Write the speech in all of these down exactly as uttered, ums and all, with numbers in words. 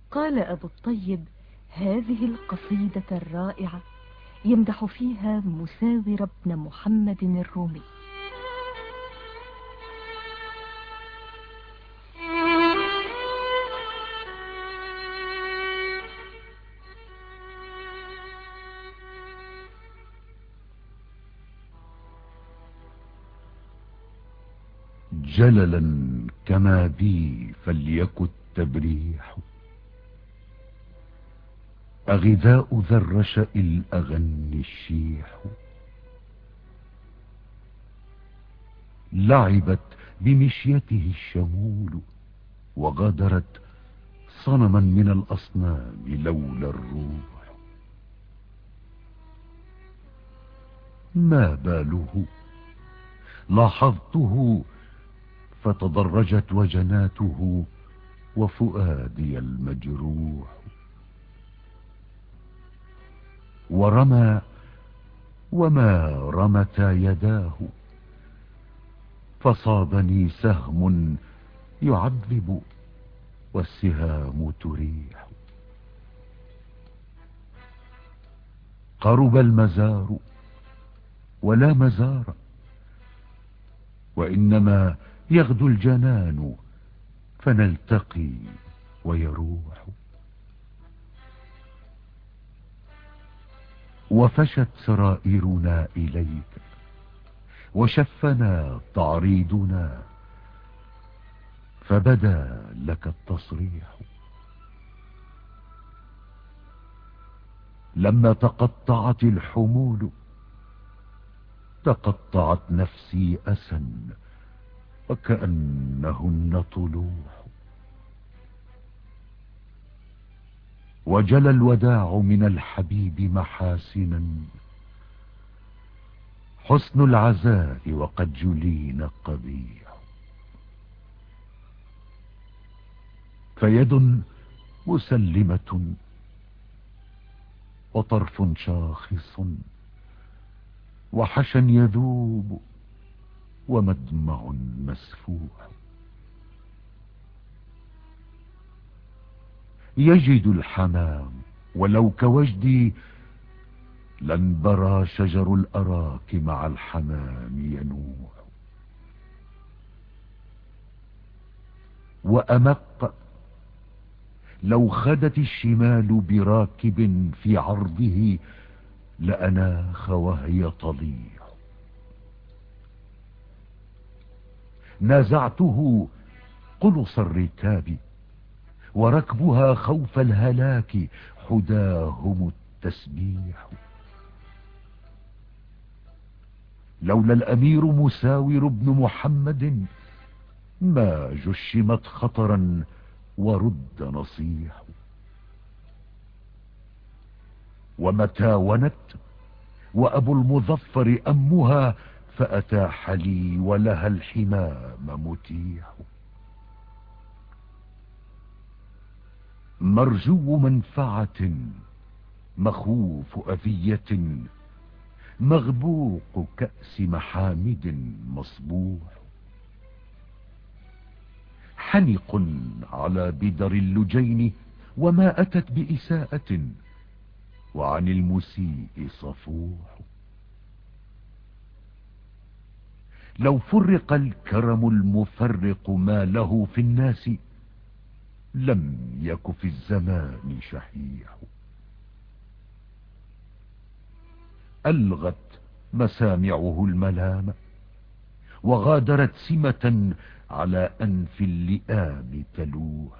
قال أبو الطيب هذه القصيدة الرائعة يمدح فيها مساور بن محمد الرومي. جللا كما بي فليك التبريح، أغذاء ذا الرشأ الأغني الشيح. لعبت بمشيته الشمول، وغادرت صنما من الأصنام لولا الروح. ما باله لاحظته فتضرجت وجناته وفؤادي المجروح. ورمى وما رمتا يداه، فصابني سهم يعذب والسهام تريح. قرب المزار ولا مزار، وإنما يغدو الجنان فنلتقي ويروح. وفشت سرائرنا إليك، وشفنا تعريضنا، فبدا لك التصريح. لما تقطعت الحمول تقطعت نفسي أسا، وكأنهن طلوح. وجل الوداع من الحبيب محاسنا، حسن العزاء وقد جلين قبيح. فيد مسلمة وطرف شاخص، وحشا يذوب ومدمع مسفوح. يجد الحمام ولو كوجدي، لانبرى شجر الأراك مع الحمام ينوح. وأمق لو خدت الشمال براكب في عرضه، لأناخ وهي تضيع. نازعته قلص الركاب، وركبها خوف الهلاك حداهم التسبيح. لولا الأمير مساور بن محمد، ما جشمت خطرا ورد نصيح. ومتى ونت وأبو المظفر أمها، فأتاح لي ولها الحمام متيح. مرجو منفعة مخوف أذية، مغبوق كأس محامد مصبوح. حنق على بدر اللجين، وما أتت بإساءة، وعن المسيء صفوح. لو فرق الكرم المفرق ما له في الناس، لم يك في الزمان شحيح. ألغت مسامعه الملام، وغادرت سمة على أنف اللئام تلوح.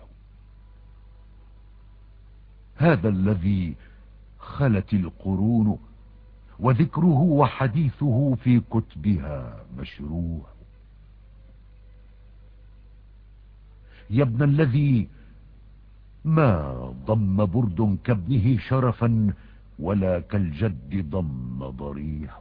هذا الذي خلت القرون، وذكره وحديثه في كتبها مشروح. يا ابن الذي ما ضم برد كابنه شرفا، ولا كالجد ضم ضريح.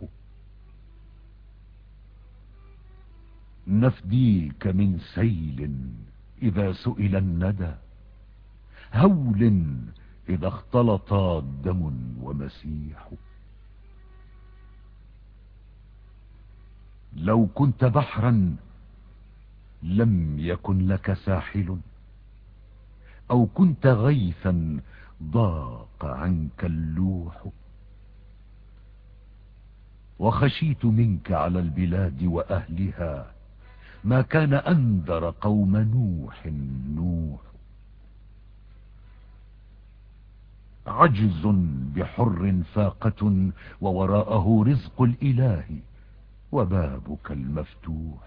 نفديك من سيل إذا سئل الندى، هول إذا اختلط دم ومسيح. لو كنت بحرا لم يكن لك ساحل، أو كنت غيثا ضاق عنك اللوح. وخشيت منك على البلاد وأهلها ما كان أنذر قوم نوح نوح. عجز بحر فاقة ووراءه رزق الإله وبابك المفتوح.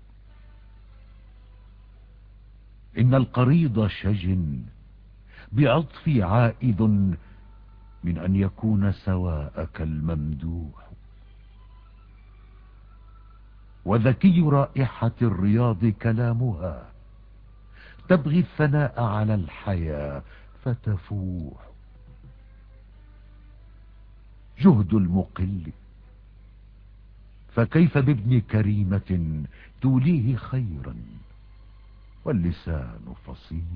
إن القريض شجن بعطفي عائد من أن يكون سواءك الممدوح. وذكي رائحة الرياض كلامها تبغي الثناء على الحياة فتفوح. جهد المقل فكيف بابن كريمة توليه خيرا واللسان فصيح.